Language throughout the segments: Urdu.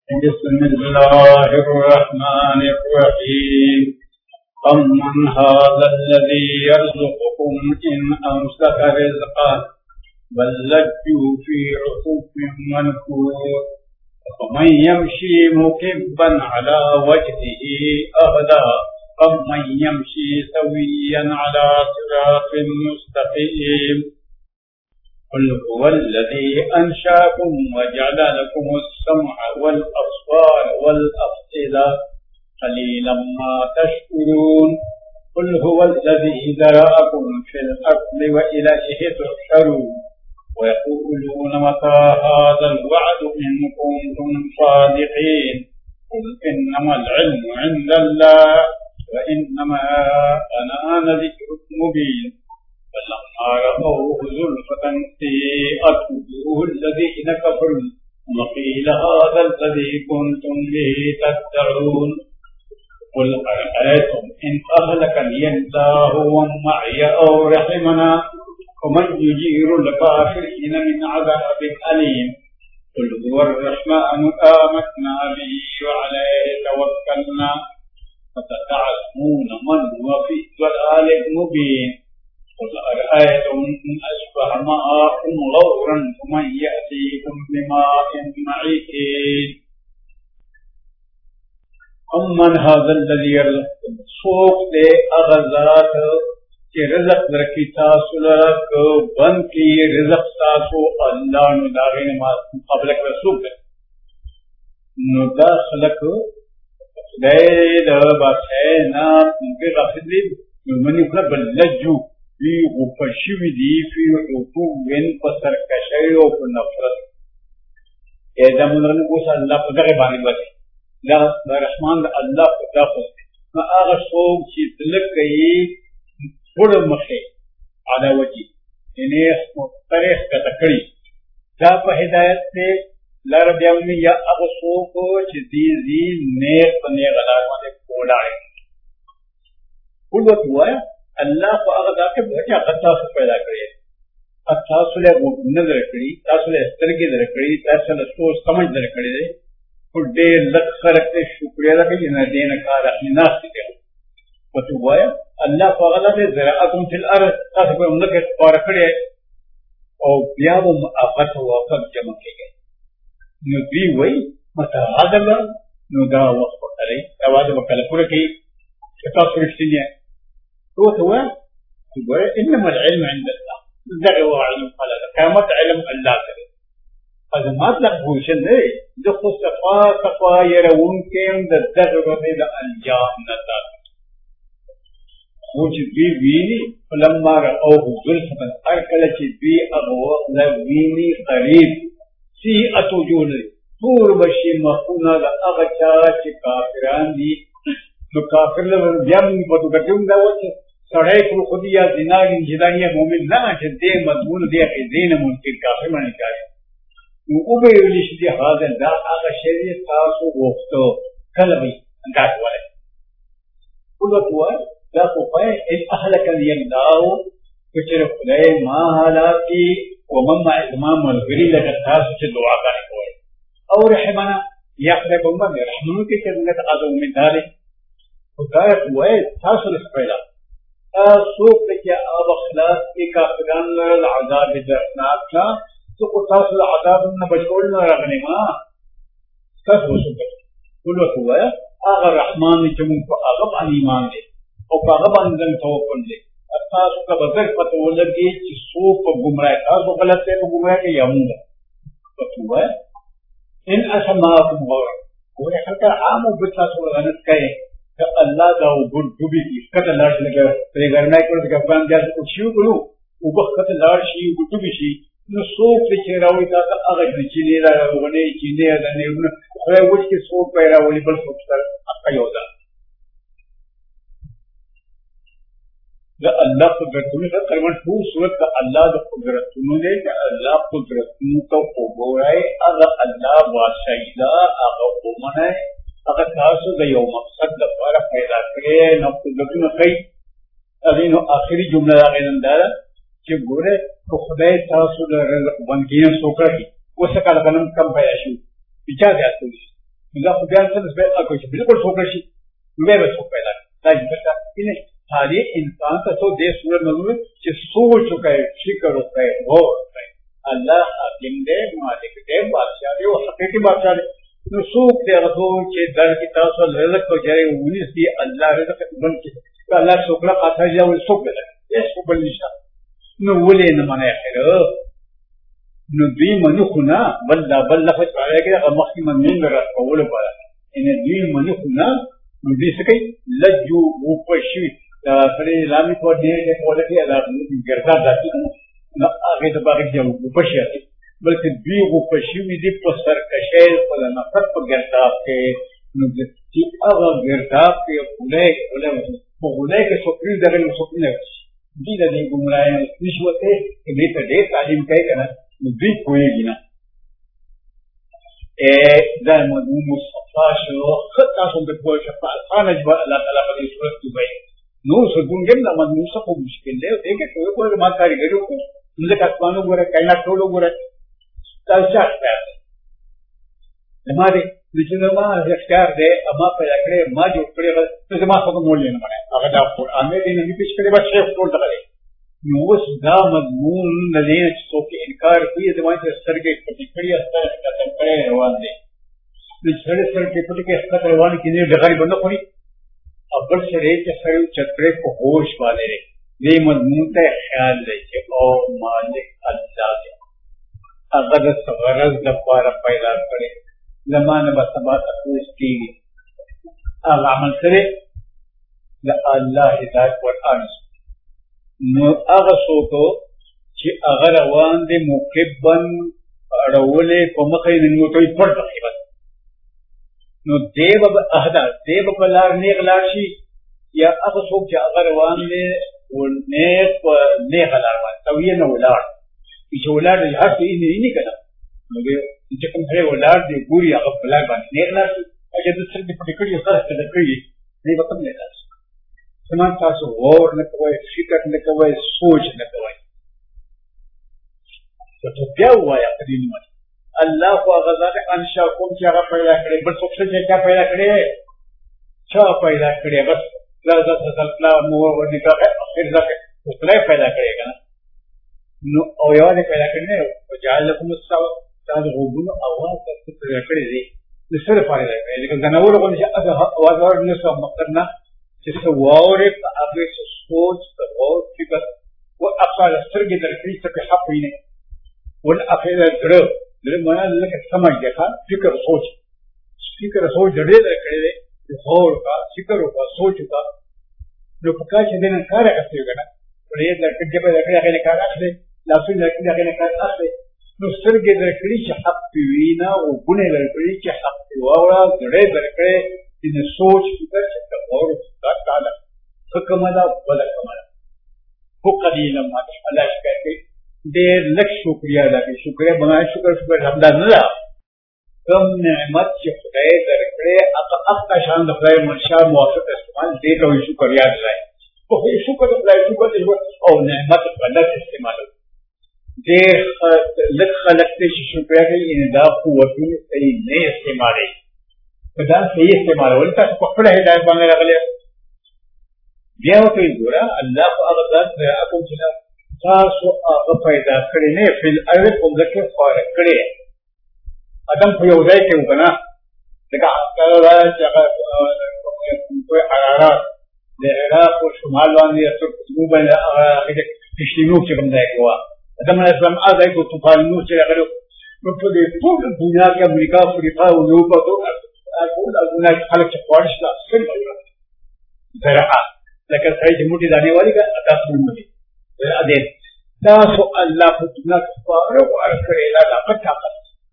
بسم الله الرحمن الرحيم أمن هذا الذي يرزقكم إن أمسك رزقه بل لجوا في عتو منفور ومن يمشي مكبا على وجهه أهدى أمن يمشي سويا على صراط مستقيم قل هو الذي أنشأكم وجعل لكم السمع والأبصار والأفئدة قليلا ما تشكرون قل هو الذي ذرأكم في الأرض وإليه تحشرون ويقولون متى هذا الوعد إن كنتم صادقين قل إنما العلم عند الله وإنما أنا نذير مبين فلما رأوه زلفة سيئت وجوه الذين كفروا وقيل هذا الذي كنتم به تدعون قل أرأيتم إن أهلكني الله ومن معي أو رحمنا ومن يجير الكافرين من عذاب أليم قل هو الرحمن آمنا به وعليه توكلنا فستعلمون من هو في ضلال مبين قل أرأيتم إن أصبح ماءكم غورا فمن يأتيكم بماء معين أمن هذا الذي يرزقكم سوق دے اغذات کہ رزق درکی تاسو لرک بن کی رزق تاسو اللہ نو داغین مقابلک رسول دے نو دا خلق خدای دا باسینا ممکن غافد لی منی خلق بلجو فی غفشوی دی فی عطوین پسرکشی و نفرت ایدہ منرن گوسا اللہ پدغی بانی بسی لا رحمان دا اللہ خدا خود ما آغا صوب چی دلک گئی پڑ مخی علا وجی یعنی طریق کا تکڑی دا پا ہدایت سے لا رب یاونی یا آغا صوب چی دیزی نیق پنے غلاوانے کوڑائے قلوت ہوا ہے اللہ کو آغا دا کے بہت یا تاسو پیدا کری تاسو لے نظر کری تاسو لے استرگی در کری تاسو لے سوچ سمجھ در کری دے اور دیر لگ خرکتے شکریہ لگے جنہ دین کار اپنی ناس کی دے وطو ہوا ہے اللہ کو آغا دا کے ذرعاتم فی الارض تاسو کوئی املک پار کری اور بیابو آفت و آفت جمع کی گئے نو دی ہوئی متا آدم نو دا وقت بکر آواز بکر پورا کی تاسو رشتی نہیں ہے تو هو انما العلم عند الله دعوا علم قال قامت علم الله تعالى هذا ما تلقوا شيء ده خصفا يرون كم الدغر من الجنة وجد بيني فلما رأوه زلفا أركلت بي أبوه لبيني قريب سيئة وجوه طور بشي مخونا لأغشاة كافران دي تو کافر لوگ جم بدو گٹوں دا وچ سڑے کو خودیا زنا جدانی مومن نہ جدے مضمون دے کہ دین منکر کافر معنی کرے او به ویش دی حاضر دا هغه شی تاسو وختو کلوی انداز وله قلت هو دا خو په اهلک اليداو کچره خدای ما حالاتی ومن مع امام الغری لك تاسو چې دعا کوي او رحمنا يقرب من رحمن کی خدمت اعظم من ذلك خدایت ہوئے تاثر اس پہلا سوک لکیا آب اخلاص کی کافران لرد عذاب درناک تھا تو کو تاثر عذاب انہا بچوڑنا رغنے ماں کس ہو سکتا قلوت ہوا ہے آغا رحمان جمعن کو آغب عن ایمان دے اور آغب عن دن توقن دے تاثر کا بذر پتہ وہ لگی چی سوک کو گمراہ تاثر غلط ہے کو گمراہ کے یامون ہے قلوت ہوا ہے ان اسماکم غورا وہ خلقہ عام و بتاثر غنط کہے کہ اللہ دا گل ڈوبی کی کت لاش لگا تے گرمائی کو کہ افغان جاس کو شیو کرو او وقت لاش شی او ڈوبی شی نو سوق تے راوی تا اگے چینی را ونه چینی دا نے خو وچ کی سوق پیرا ولی بل سوق سر اکیودا دا اللہ قدرتوں سے کرمن تو صورت کا اللہ دا قدرتوں نے کہ اللہ قدرتوں کو وګورای اگر اللہ واسیدا اگر ومنه اگر تاسو د یو مقصد لپاره پیدا کړئ نو قدرتونه کوي اذینو آخری جمله دا غننداره چې ګوره کو خدای تاسو د رزق باندې سوکړي اوس کله کلم کم پیدا شي بچا ځاتوي دا خو بیا څه نسبت اکو چې بالکل څوک شي نو به څوک پیدا دا چې نه خالی انسان ته تو دې صورت نظر چې سوچ وکړي فکر وکړي غور وکړي الله حاکم دې مالک دې بادشاہ دې او حقیقي بادشاہ دې نو څوک دې هغه چې در کې تاسو رزق کو جاري ونیس دي الله رزق بن کې الله شکر قاطع یا څوک دې یې څوک بل نشه نو ولې نه منه خیر نو دوی منو خنا بل لفظ راځي کې هغه مخکې منین راکول پاره ان دوی منو خنا نو دې څه کوي لجو وپشي پرې لامي کو دې په لکه دا ګرځا ځي نو هغه د باغ دی وپشي بلکې دوی وپشي دې په سر کشه په نفرت په ګرځا کې نو چې هغه ګرځا کې ولې کې څوکري دغه څوکري دې د دې ګمړای نشوته دې ته دې تعلیم کوي کنه نو دوی کویږي نه دا مضمون مصطفی شو خطا شو د کوی شفاء خانه جبا الله تعالی په صورت کې وایي نو څنګه دا مضمون څه په مشکل دی دغه کوی ما کاریګرو کو موږ کاتمانو ګوره کاینا ټولو ګوره تاسو څه زماره چې ما اختیار دی اما په لکړې ما جوړ کړی چې ما څه مول نه مړه هغه دا قرآن دې نه پیښ کړی به شیخ ټول تغلی نو اوس دا مضمون نه دی چې څوک انکار کوي د ماته سرګې پټې کړی استاد کته کړی روان دی د سرګې پټې کې استاد روان کې نه ډغړي بند کړی ابل سره چې سره چترې په هوش والے دې مضمون ته خیال دی چې او مالک الله دی هغه د غرض د لپاره پیدا کړی زمانه به سبا تاسو کېږي هغه عمل سره د الله هدایت قرآن نو هغه څوک چې هغه روان دي مکبن اړولې په مخې نو کوي پړ تقریبا نو دیو اهدا دیو په لار نیغ لار شي یا هغه څوک چې هغه روان دي ولنه په نیغ لار باندې تویې نه ولاړ چې ولاړ دي هر څه یې نه کړه نو چې کوم ځای ولاړ دي ګوري هغه په لار باندې نیغ لار شي اګه د څه په کړي سره څه کوي نه به کوم نه لار سمان تاسو غور نه کوئ فکر نه کوئ سوچ نه کوئ ته بیا وایه په دې نیمه الله خو هغه ذات انشا کوم چې هغه پیدا کړی بل څوک چې چا پیدا کړی چا پیدا کړی بس لازم ځللا مو ورني کا اخر ځکه خپل پیدا کړی کنه نو او یو نه پیدا کړی نه او جعل لكم السماء تاسو غوږونو اواز څه پیدا کړی دي نو سره پیدا کړی لکه غنور غو چې هغه اواز ورنه سم مقدرنا چې څه واورې په هغه څه سوچ ته او فکر او افعال سترګې درکې څه په حق ویني ول افعال درو درې معنا لکه سمجھ ده فکر سوچ ډېر درکړي دي غور کا فکر کا سوچ کا نو پکا چې دنه کار کوي کنه ولې د کډه په لکه هغه کار اخلي لاسو لکه هغه کار اخلي نو سترګې درکړي چې حق وینا او ګونه درکړي چې حق واورا ډېر درکړي چې سوچ فکر چې غور کا تعالی حکمدا ولا کمال هو قلیلا ما الله شکایت ډېر لږ شکریا ده شکریا بنا شکر حمدا نه کم نعمت چې خدای درکړي هغه شان د خدای منشا موافق استعمال دې ته شکریا دی او شکر خدای شکر او نعمت غلط استعمال دې لږ خلک چې شکریا کوي ان دا قوتونه صحیح نه استعمالي دا صحیح استعمال ولته په خپل هدایت باندې راغلي بیا ته ګوره الله هغه ذات اكو چې تاسو هغه پیدا کړی نه فل ارض کوم ځکه فارق کړی ادم په یو ځای کې وکنه لکه هغه چې هغه کوئی حرارت د عراق او شمال باندې اثر کوي باندې هغه تشنو چې کوم ځای کې و ادم اسلام هغه کو طوفان نور چې هغه په دې ټول دنیا کې امریکا افریقا او یورپ او ټول دنیا خلک چې خوارش لا څنګه زراعت لکه ځای چې موټي دانه والی کا تاسو موږ دې تاسو الله په دنیا کې فارغ ورکړي لا طاقت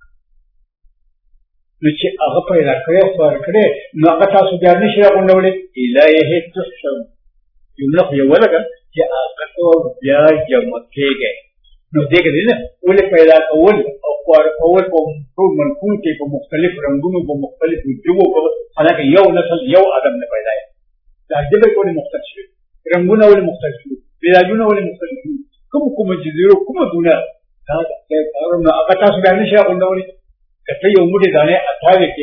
نو چې هغه پیدا کړی او فارغ کړی نو هغه تاسو بیا نشئ راغونډولې الهه تحشر یو نه یو ولګه چې هغه ته بیا جمع کېږي نو دې کې نه ولې پیدا کول او فارغ کول په ټول منقول کې په مختلف رنگونو په مختلف جوو په حالانکه یو نسل یو ادم نه پیدا دا دې به کومه مختلف شي رنگونه ولې مختلف شي بلاجونه ولې مختلف شي کوم جزیرو کوم دونه دا کارونه هغه تاسو بیا نشئ راغونډولې کته یو موټی دانه اټاوي کې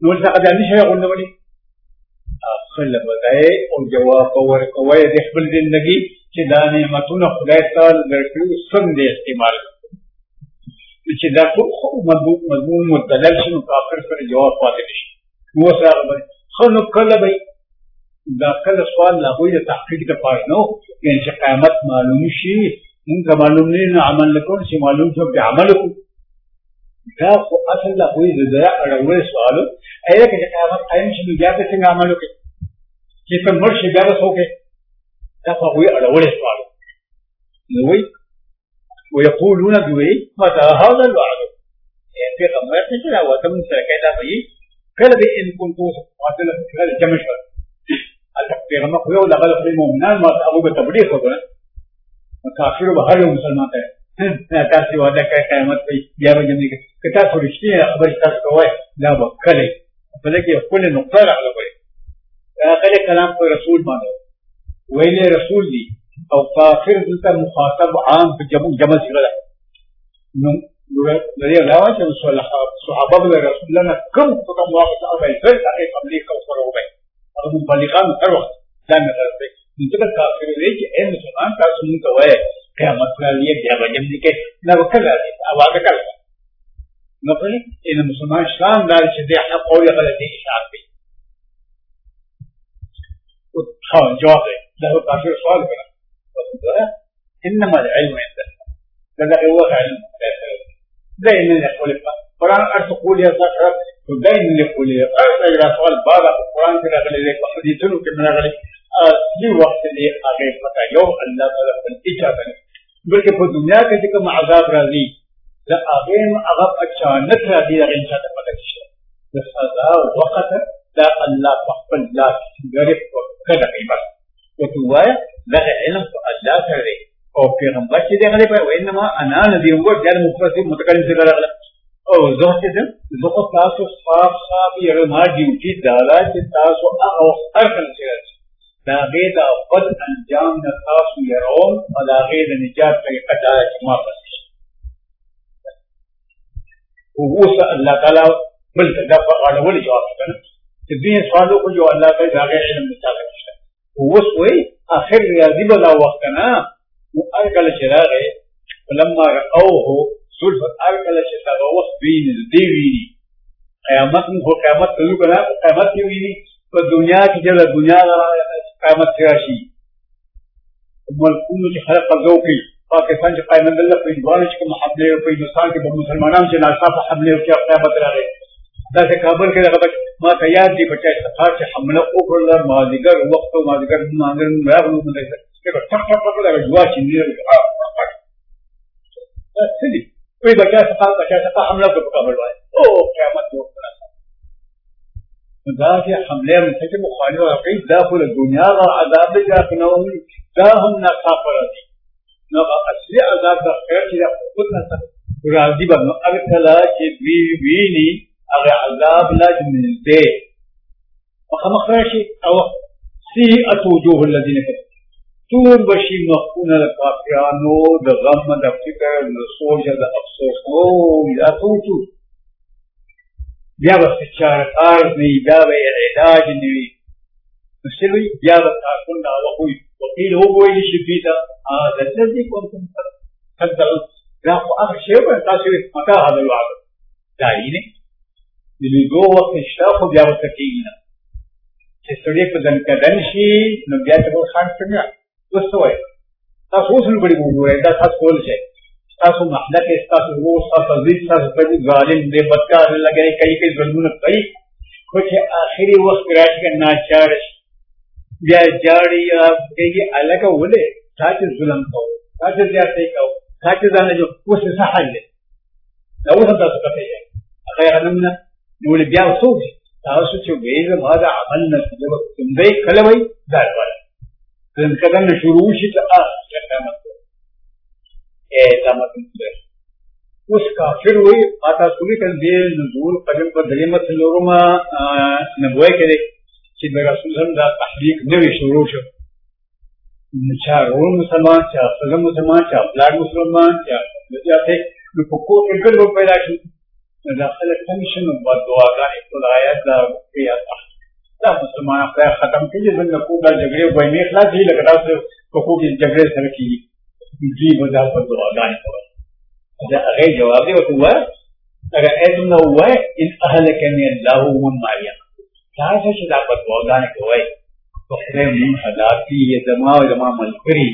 نو څنګه باندې شي غونډولي خپل بدای او جواب ورکوي د خپل ژوندۍ چې دا نعمتونه خدای تعالی درکړي څنګه استعمال چې دا مضمون مدلل شنو کافر سره جواب پاتې شي نو سره خنو کله به دا کله سوال لا وي د تحقیق د پاره نو یعنی چې قیامت معلوم شي موږ معلوم نه عمل نکول چې معلوم شو به عمل کو دا خو اصل لا وي د اړول سوال اې کې قیامت قائم شي بیا به څنګه عمل وکړي چې څنګه مرشي بیا به څوک دا خو وي اړول سوال نو وي ويقولون بوي متى هذا الوعد يعني في غمرة تجرى وتم سركيتا بي كلا بي إن كنتو قاتل كلا الجمش في غمرة خويا ولا غلق المؤمنان ما تأبو بتبليغ خطونا مكافر بحر مسلمان تاي تاسي وعدا قيامت بي بيابا جمعي كتا فرشتين خبر تاس كواي لا بكالي فلكي كل نقطة على بي آخر كلام في رسول مانو ويلي رسول لي او کافر دلته مخاطب عام په جمع سره نو لري علاوه چې صحابه رسول الله کوم څه مواقع او ایثار هغه تبلیغ او سره وبای او مبلغان تر وخت دا نه درته چې کافر دی چې ان مسلمان تاسو موږ وای قیامت راځي بیا به جمع کې نه وکړه اواز کړه نو په ان مسلمان اسلام دار چې دی حق او غلطي اشاره کوي او ها جواب ده کافر سوال کړه انما العلم عند الله هو علم دائما يقول القران ارتقول يا صاحب دائما يقول اقرا سؤال بعد القران كده غلي حديثه كما غلي دي وقت اللي اگے پتہ یو اللہ تعالی پر اجازت بلکہ په دنیا کې چې کوم عذاب راځي دا اگے هغه اچانک راځي هغه انسان ته پتہ شي د سزا وخت دا الله په خپل لاس غریب کړه ایبا او توایا دا علم الله سره او پیغمبر چې دغه په وینما انا نذیر و جن مفسر متکلم څخه راغله او زه چې زه تاسو صاحب یې ما ډیوټي دالا چې تاسو هغه ارکل شي دا غید خپل انجام نه تاسو يرون او دا غید نجات طریقه دا چې ما پسې او وصل الله تعالی بل دا په اړه ولې جواب کړ چې دې سوالو کو جو الله تعالی دا غیر علم متعلق شته او وسوي اخر ریاضی بلا وقت نا ارکل چراغه فلما رأوه سلف ارکل چراغه وقت بین دی ویني قیامت هو قیامت یو کړه قیامت یو ویني په دنیا کې چې دنیا قیامت راشي ملکونو چې خلق قبضو کوي پاکستان چې قائم الله په ځوان چې کوم حمله او په هندستان کې په مسلمانانو چې ناصافه حمله او چې قیامت راغی دا چې کابل کې دغه ما ته یاد دی په چې حمله وکړل مازیګر وخت او مازیګر مانګر راغلو مده څه ټک ټک ټک دا جوا چې نه دا څه دي وای بچا څه حمله په کابل وای او قیامت وکړه دا چې حمله مته مخالف واقعي داخل الدنيا او عذاب داخلهم دا هم ناصافه دي نو اصلي عذاب د خیر چې خود نه راضي به ارکلا چې ویني هغه عذاب لازم دي مخرشي او سيئة وجوه الذين كفروا تور بشي مخونه الكافرانو د غم د فکر د سوچ د افسوس او یا توتو بیا به چار کار نه بیا به علاج نه وي مسلوي بیا به تاسو نه وایي وقيل هو وایي شي بيتا هذا الذي كنتم تدعون لا اخر شيء تاسو متى هذا الوعد داینه دې دوه وخت شاخو بیا وکړئ چې سړی په ځنکدن شي نو بیا ته خان څنګه وسوي تاسو اوس لږ وګورئ دا تاسو کول شي تاسو محله کې تاسو وو تاسو دې تاسو په ظالم دې بدکار لګي کوي ظلمونه کوي خو چې اخري وخت راشي ناچار بیا جاړي کوي الګ ولې تاسو ظلم کوو تاسو زیاتې کوو تاسو ځان جو اوس څه حل لو هم تاسو کوي غیر اننا نو بیا وسوي تاسو چې ویل ما دا عمل نه څنګه کلوي دا وایي څنګه څنګه شروع شي ته قیامت اوس کافر وي پاتا سوري کله دې نزول قدم په دلیمت لورما نبوي کړي چې د رسول الله دا تحقیق نوې شروع شو نشارون مسلمان چې افضل مسلمان چې افضل مسلمان چې ځاته په کوټه کې ګل پیدا شي خلق تنشن بدعاګانې ټول آیات دا دا مسلمان خدای ختم کړي څنګه کوګه جګړې وای نه خلاص دي لکه تاسو کوګه جګړې سره کیږي دې ودا په دعاګانې کوي دا هغه جواب دی او هو رأيت انه هو ان اهلكني الله ومن معي تاسو چې دا په دعاګانې کوي په خدای مون هدايتي زما او زما ملګری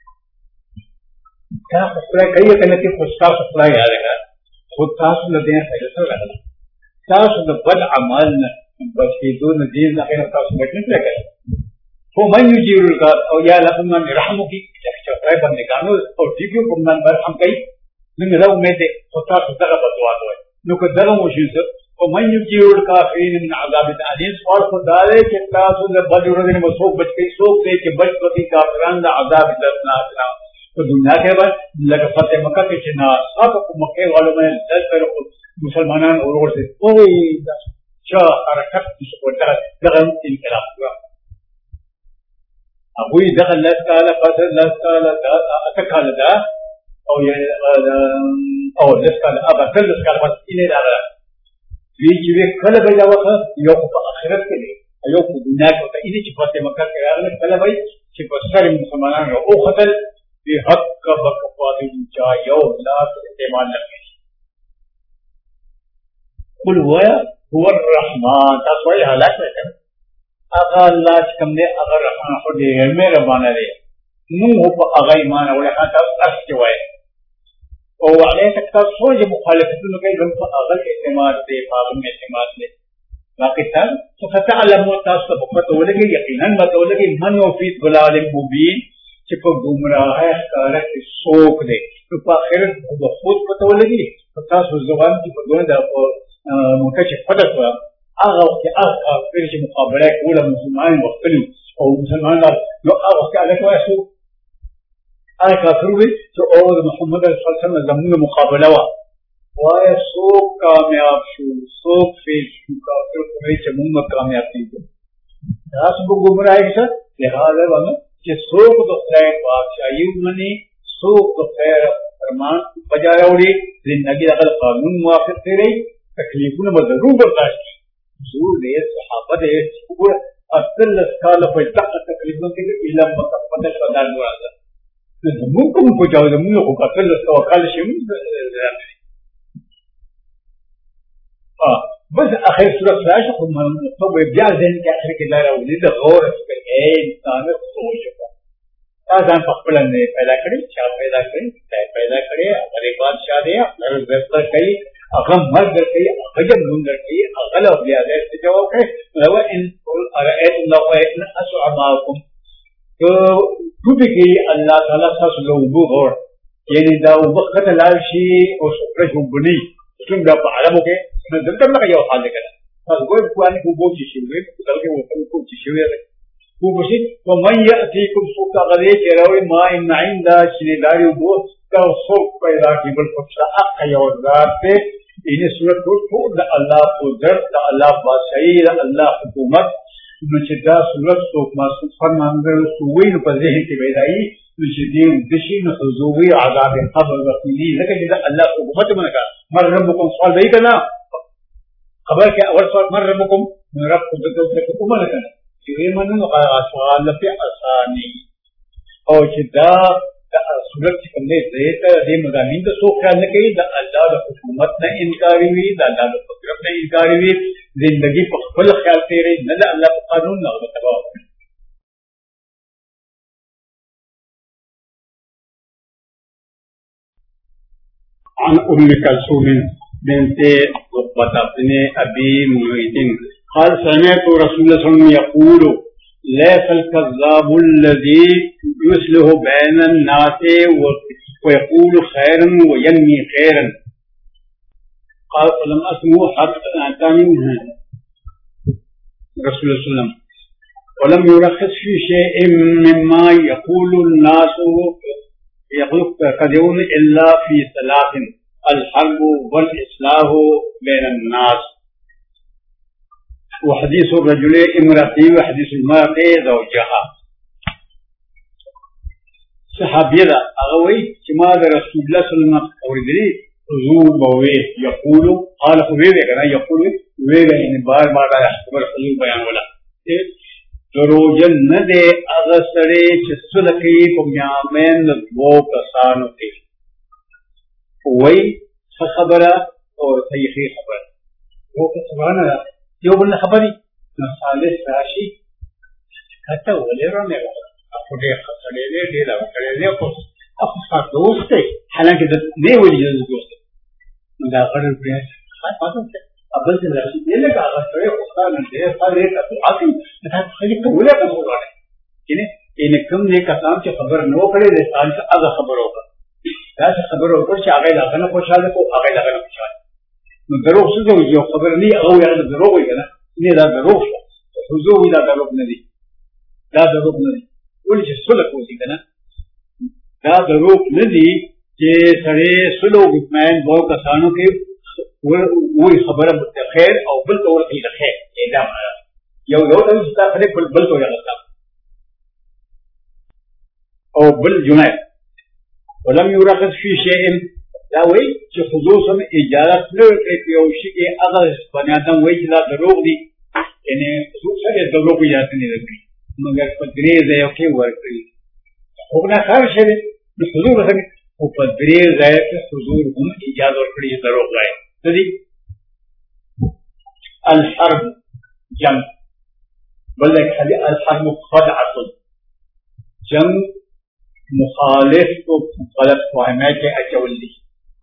دا خدای کوي کنه چې خوشا خدای یاد کړه خود تاسو له دې څخه راغله تاسو د بد عمل بچیدون دین نه خیر تاسو مټنه کړئ خو من یجیر القار او یا لکم من رحمو کی چې خدای بندگانو او دیګو کوم من برحم کوي نن راو مې ته خو تاسو دغه بدوا دوی نو که دغه موجود او من یجیر الکافرین من عذاب العلیم اور خدای چې تاسو د بد ورځې نه مسوک بچ کې سوک دې چې بچ پتی کافرانو د عذاب دردناک تو دنیا کے بعد لگا فتح مکہ کے چنا سب مکے والوں میں دل کر مسلمانان اور سے کوئی شاہ حرکت سپورٹر دغم انقلاب ہوا ابوی دغل اللہ تعالی فضل اللہ تعالی اتکال دا او اللہ تعالی ابا دل اللہ تعالی فضل انہیں داغا وی کل بیدا وقت یوک پا آخرت کے لئے یوک پا دنیا کے وقت انہیں چی فتح مکہ کے آخرت کل بھائی چی پا سر مسلمانان رو او خطل بے حق کا بکفاد چاہیو لا استعمال لگے قل هو الرحمن تاسوئی حالات میں کر اگر اللہ چکم دے اگر رحمان خود دے میرے بانا دے نو پا اگر ایمان اولی خانتا اس چوائے او علیہ تکتا سوچ مخالفتوں کئی گم پا اگر اعتماد دے پاغم اعتماد دے باقی تا فتعلم و تاسو بفتو لگے یقیناً بتو لگے من وفید بلال مبین کہ کو گمراہ ہے کارک سوک دے تو آخرت خود پتہ لگی پتہ سو زبان کی بدون دا مکش فتح ہوا آغا وقت آغا پھر جو مقابلہ کولا مسلمان وقتلو او مسلمان لو آغا وقت آغا شوائے سو آغا کافر ہوئی تو اور محمد صلی اللہ علیہ وسلم زمین مقابلہ ہوا وائے سوک کامیاب شو سوک فیل شو کافر کوئی چمون کامیاب تھی راس بو گمراہ کے ساتھ لہذا وانا کہ سوک تو خیر بادشاہی منی سوک تو خیر فرمان بجا راوڑی زندگی داخل قانون موافق تھی رہی تکلیفوں نے ضرور برداشت کی حضور نے صحابہ نے پورا اصل اسکال پر تکلیفوں کے علم مطلب شدار مراد زمون کو جاؤ زمون کو اصل اسکال قال شيء بس اخر سورة فاشق طب بیا ذهن کے اخر کے دائرہ ولید غور کر اے انسان سوچ کا آزان پخپلن نے پیدا کرے چاہ پیدا کرے پیدا کرے اگر بادشاہ دے اگر ویسا کئی اگر مرد کئی اگر منگر کئی اگر اولیاء دے سے جواب ہے لو ان ارائیت اللہ ان اسعماکم تو ٹوٹی گئی اللہ تعالیٰ ساس لوگو غور یعنی دا وقت لاشی اور سفرش بنی سن دا عربوں کے میں دلتا لگا یہ حال لے کر بس وہ قرآن کو بہت چیزیں ہوئے بدل کے وہ کو چیزیں ہوئے وہ بس تو من یاتیکم سوق غدی کہ روی ما ان عند شیداری وہ کا سوق پیدا کی بل فشا اق یا ذات پہ ان صورت کو اللہ قدرت اللہ بادشاہی اللہ حکومت نشدا صورت تو محسوس فرماندے سوین پر ذہن کی بیدائی نشدین دشین حضوری عذاب قبر وقتی لیکن جدا اللہ حکومت میں کہا مر ربکم سوال نہیں کرنا خبر کہ اول سوال مر ربکم رب قدرت سے حکم نہ کرنا یہ من سوال پہ آسانی اور جدا صورت کنے دیتا دے مضامین تو سو خیال نہ کہ اللہ دا حکومت نہ انکاری ہوئی اللہ دا قدرت نہ انکاری ہوئی زندگی پر خپل خیال تیرے نہ اللہ کا قانون نہ تباہ عن ام کلثوم بنت عقبة بن ابي معيط قال سمعت رسول الله صلى الله عليه وسلم يقول ليس الكذاب الذي يصلح بين الناس ويقول خيرا وينمي خيرا قال فلم اسمع حتى اتاني رسول الله صلى الله عليه وسلم ولم يرخص في شيء مما يقول الناس يقولون الا في ثلاث الحرب والاصلاح بين الناس وحديث الرجل امرأته وحديث المرأة زوجها صحابي دا اغوي چې ما د رسول الله صلی الله علیه وسلم اوریدلی حضور بوے یقول قال خویوے کنا یقول ویگا یعنی بار بار خبر حضور بیان ولا دروجن نہ دے اغسرے چسلکی پمیامین دو کسانو تے وہی خبرہ اور صحیح خبر وہ کہ سبحان اللہ جو بلنا خبری نصالح راشی کتا ولی رانے والا اپو دے خسرے لے دے دا وکرے لے اپو سا دوست ہے حالانکہ دے ولی جز دوست ہے دا غرر پریاد خواہ پاتوں سے ابل سے راشی دے لگا غسرے خسرے دے خسرے کتو آتی نتا خلی کولا کسو رانے یعنی کم نے کسام چے خبر نو کرے دے سال سے اگا خبر ہوگا دا سے خبر ہوگا چے آگئی لاغنا خوشحال کو آگئی لاغنا خوشحال دروغ سوزو جو خبر نہیں او یار دروغ ہوئی گا نا انہیں دا دروغ سوزو ہوئی دا دروغ ندی دا دروغ ندی ولی چے سلک ہوئی گا نا دا دروغ ندی چے سڑے سلوگ اطمین بہو کسانوں کے وہی خبر خیر او بل طور کی خیر یہ دا مانا یو یو دا جستا خلق بل طور لگتا او بل جنائے ولم یورقص فی شیئن دا وی چې خصوصا اجازت لري په یو شي کې هغه بنی آدم وایي چې دا دروغ دي یعنی خصوصا د دروغ اجازه نه لري مګر په درې ځای کې ورکړي خو نه خار شي د حضور سره او په درې ځای کې حضور هم اجازه ورکړي دروغ وایي تدي الحرب جنگ بلکې خلی الحرب خدعه جنگ مخالف کو غلط فہمے کے اچول دی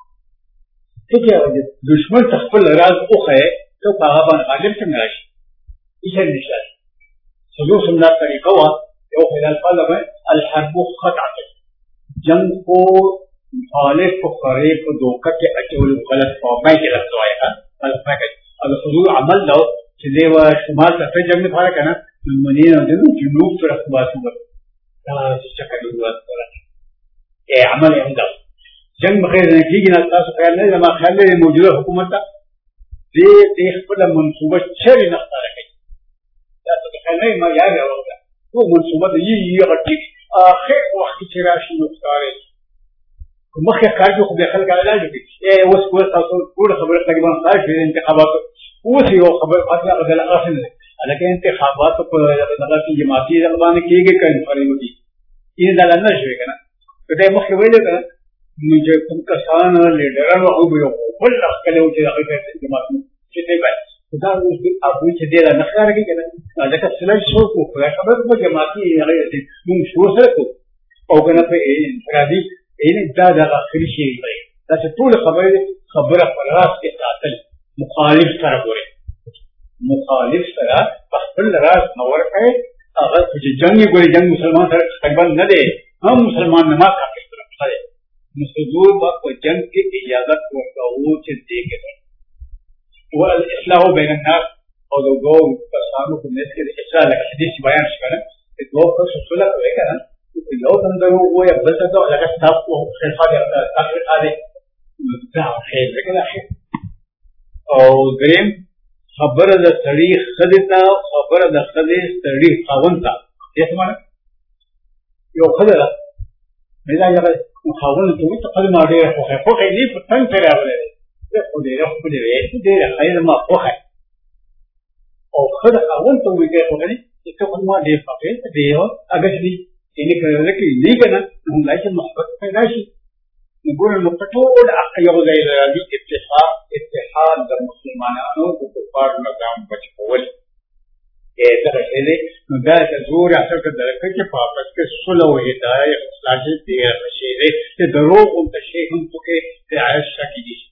ٹھیک ہے دشمن تخفل راز اوخ ہے تو پاغبان غالب سے مراشی اسے نشاش حضور صلی اللہ طریقہ ہوا یو خلال فالب ہے الحرب خطعت جنگ کو مخالف کو خریب کو دوکہ کے اچول غلط فہمے کے لفظ آئے گا غلط فہمے کے اگر حضور عمل لو چلے و شمال تفر جنگ میں فارق ہے نا منین اور جنوب پر اخبار سنگر چکر دلوات کرا اے عمل امداد جنگ بخیر نہیں کی نا تاسو خیال نہیں لما خیال نہیں موجودہ حکومت دے دیکھ پر منصوبہ چھر نقطہ رکھے تاسو خیال نہیں ما یاد ہے ہوگا تو منصوبہ یہ غٹی آخر وقت چراشی مختارے مخی خارجو خود خلق علاج کی اے اس کو تاسو پورا خبر تقریبا خارج ہے انتخابات اسی وہ خبر فاصلہ بدل آخر ہے لیکن انتخابات پر نقصی جماعتی رقبان کی گئی کہیں فریب کی یہ دالا نہ شوئے گا نا تو مخی ویلے گا مجھے کم کسان لیڈران و خوب یو بل رخ کلے ہوتے رقی کرتے جماعت میں چھتے بائی خدا اس کی آپ ہوئی چھتے دا نخلا رکھی کہنا لیکن سلج شو کو خدا خبر کو جماعتی رقی کرتے من شو سر کو او کنا پہ انفرادی این دا دا آخری شیری بائی دا سے طول خبر فراس کے ساتل مخالف طرح ہو رہے مخالف طرح بخبر راس نور ہے اگر کچھ جنگ کوئی جنگ مسلمان طرح تقبل نہ دے ہم مسلمان نماز کا کس طرف کھڑے مسلمان وقت جنگ کی اجازت کو دے کے وہ الاصلاح بین الناس اور دو کسانوں کو مل کے اصلاح لگا حدیث بیان شکنا دو کو صلح ہوئے گا نا لو تندرو وہ یا بلتا تو لگا صاحب کو خلفا دے تاخیر آدھے دا خیر لیکن آخر اور دریم خبر دا سڑی خدتا خبر دا خدی سڑی خاونتا یہ سمانا یو خدرہ میرا جگہ خاون تو تو خد ما دے خو خو نہیں پتن کرا ولے خود دے دے خیر ما خو ہے او خد خاون تو بھی خو نہیں تو خد ما دے پکے دے اگر دی ان کرے کہ نہیں کنا ہم لائے محبت پیدا شي نقول المقتول يغزى الى اتحاد المسلمين وكفار النظام بچول ايه ده ده تزور اثر درجه کے واپس کے صلح و ہدایت اصلاح دے رشیدے تے دروغ ان تشیخ ان کو کہ عائشہ کی